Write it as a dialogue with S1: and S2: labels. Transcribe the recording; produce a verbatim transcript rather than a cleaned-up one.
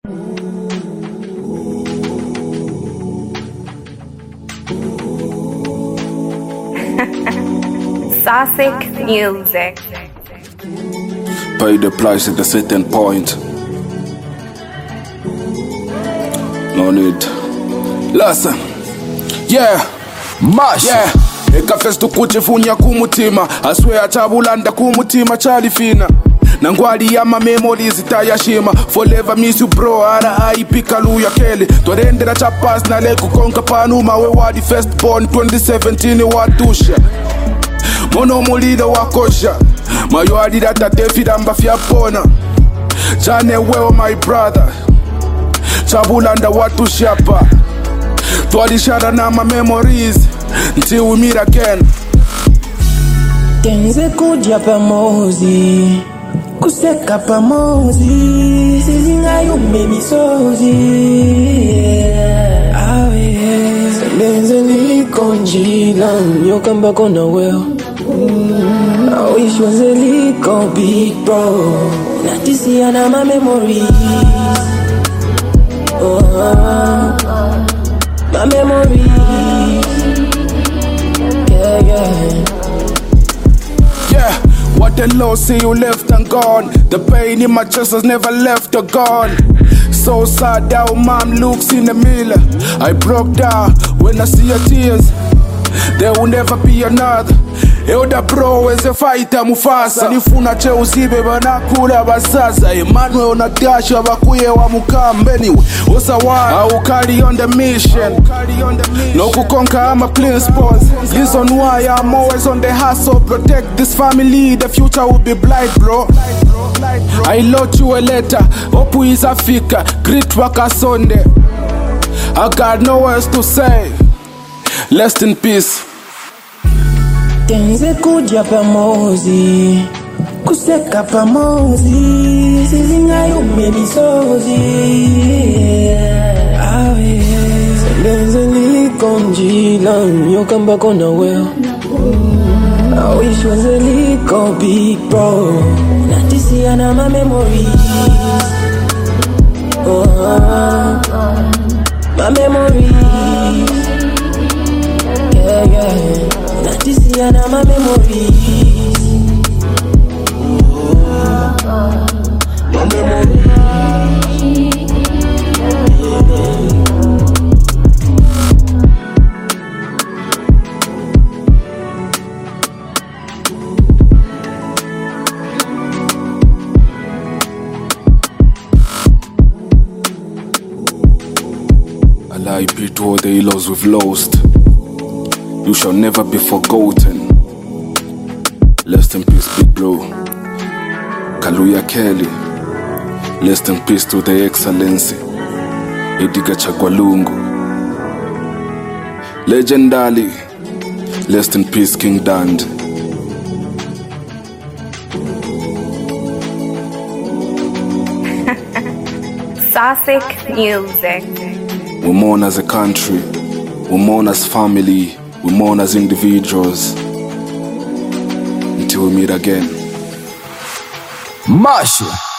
S1: Classic music.
S2: Pay the price at a certain point. No need. Listen. Yeah. Mash. Yeah. Ekafestu kuchifunya kumutima. Aswea chabulanda kumutima chalifina. Nangwali ya ma memories itayashima. Forever miss you bro. Ara aipika luya keli. Twarendera chapas na leku konka panuma. We wadi first born twenty seventeen watusha. Mono mulida wakosha. Mayo adida tatefida mbafya pona. Chane weo my brother. Chabulanda watu shapa. Twalishara na ma memories until we meet again.
S3: Tenze kuja pamozi, kuseka pamozi, sizinga yume misozi. Awe Tenze niliko njila, nyokamba kona weo. I wish was a little big bro. Natisi ana my memories. Oh, my memories. Yeah, yeah.
S2: Yeah, what the Lord say you left and gone. The pain in my chest has never left or gone. So sad how mom looks in the mirror. I broke down when I see her tears. There will never be another. Elder bro is a fighter Mufasa. Nifuna che usibe banakula basasa. Emmanuel Natasha bakuye wa mukamba anyway. Osa one, I will carry on the mission. No kukonka, I'm a principal. Reason why I'm always on the hustle. Protect this family, the future will be bright bro. I wrote you a letter, Opu is Africa. Great worker Sunday. I got no words to say. Rest in peace.
S3: Tenze kuja pamozi, kuseka pamozi, sizinga yume misozi. Awe Tenze niliko njila, nyokamba kona weo. I wish was a little big bro. Natisi ana my memories. Oh, my memories. Yeah, yeah. Natisi ana my memories. Oh, my memories.
S2: I repeat all the illos we've lost. You shall never be forgotten. Rest in peace, big bro. Kaluya Kelly. Rest in peace to the excellency Edgar Chagwalungu. Legendary. Rest in peace, King Dand.
S1: Classic music.
S2: We mourn as a country, we mourn as family, we mourn as individuals. Until we meet again.
S4: Mash.